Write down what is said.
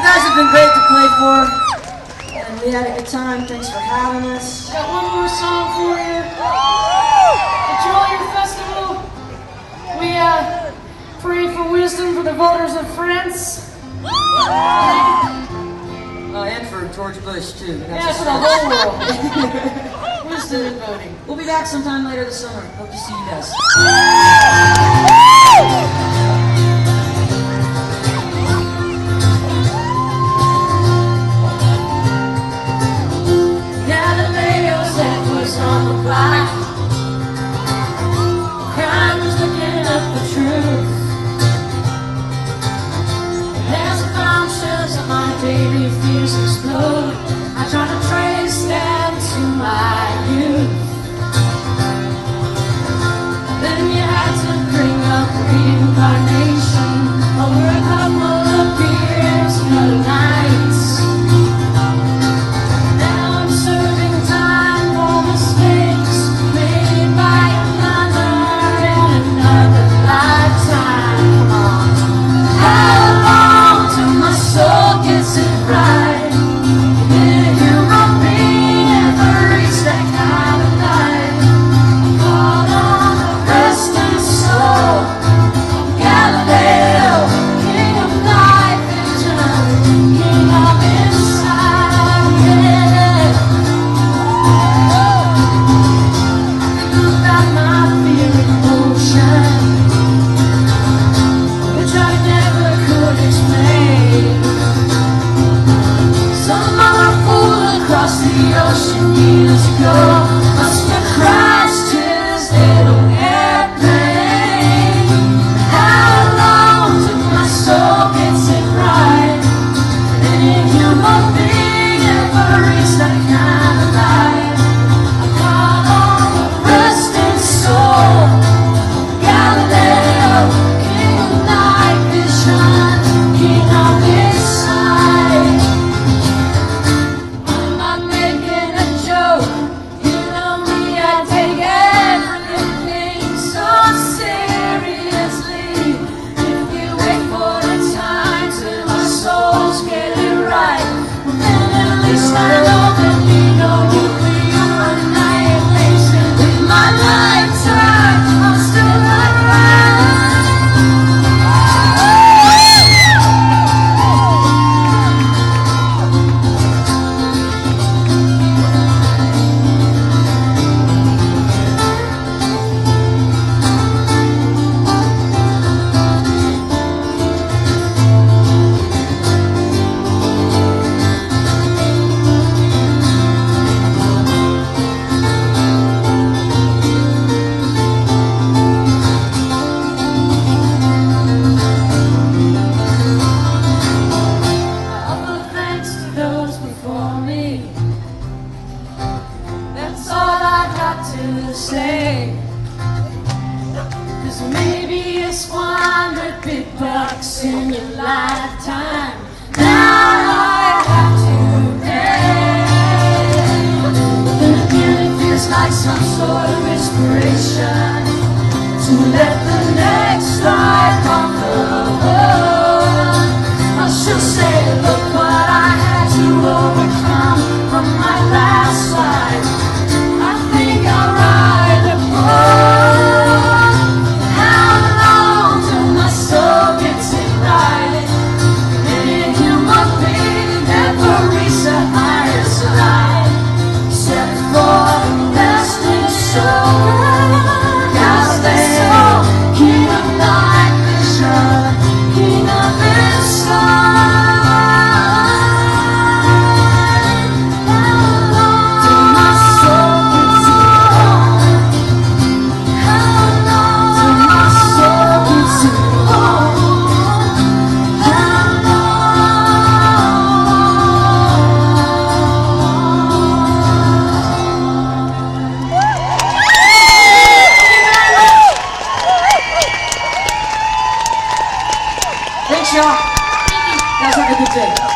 guys have been great to play for, and we had a good time. Thanks for having us. Got one more song for you. Enjoy your festival. We pray for wisdom for the voters of France. And for George Bush, too. Yeah, for the whole world. Wisdom in voting. We'll be back sometime later this summer. Hope to see you guys. Galileo's head was on the block. Crime was looking up the truth. There's bombshells and my daily fears explode. I try to trace them to my youth. Then you had to bring up reincarnation over a couple of beers and other nights. Now I'm serving time for mistakes made by another in another lifetime. Come on. How long till my soul gets it right? Did a human being ever reach that kind of life? Call on the resting soul, Galileo, king of night vision, king of insight. Yeah. Think about my fear and emotion, which I never could explain. Some other fool across the ocean years ago must have crashed his little airplane. How long till my soul gets it right? Any human being ever reach that kind of life? I call on the resting soul, Galileo, king of night vision, king of insight. I'm not making a joke. You know me, I take everything so seriously. If you wait for the time till our souls get it right, well then at least I know that you know you'll be annihilation. In my lifetime, I'm still thanks to those before me. That's all I got to say. 'Cause maybe you squandered big bucks in your lifetime. Now I have to pay. Then again, it feels like some sort of inspiration to let the next life come forward. I should say, look what I had to overcome from my last life. I think I'll write a book. How long till my soul gets it right? Any human being never reach the highest life, except for the resting soul, Galileo, king of night vision, king of insight. Thanks, y'all. You guys have a good day.